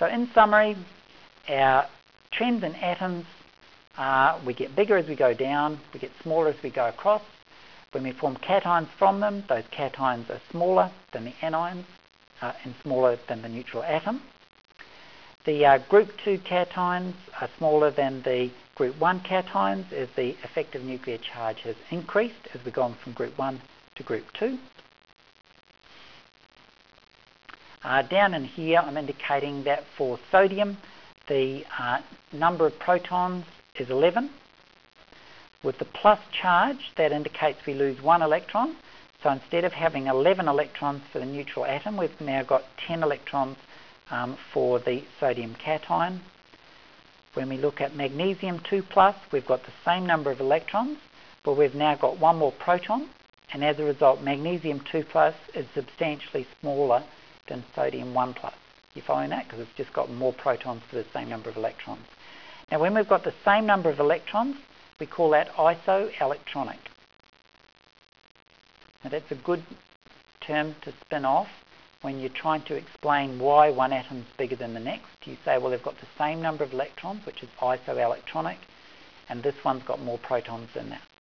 So in summary, our trends in atoms are we get bigger as we go down, we get smaller as we go across. When we form cations from them, those cations are smaller than the anions and smaller than the neutral atom. The group 2 cations are smaller than the group 1 cations as the effective nuclear charge has increased as we've gone from group 1 to group 2. Down in here, I'm indicating that for sodium, the number of protons is 11. With the plus charge, that indicates we lose 1 electron. So instead of having 11 electrons for the neutral atom, we've now got 10 electrons for the sodium cation. When we look at magnesium 2+, we've got the same number of electrons, but we've now got 1 more proton, and as a result, magnesium 2+ is substantially smaller than sodium 1+. You following that? Because it's just got more protons for the same number of electrons. Now, when we've got the same number of electrons, we call that isoelectronic. Now, that's a good term to spin off when you're trying to explain why one atom is bigger than the next. You say, well, they've got the same number of electrons, which is isoelectronic, and this one's got more protons than that.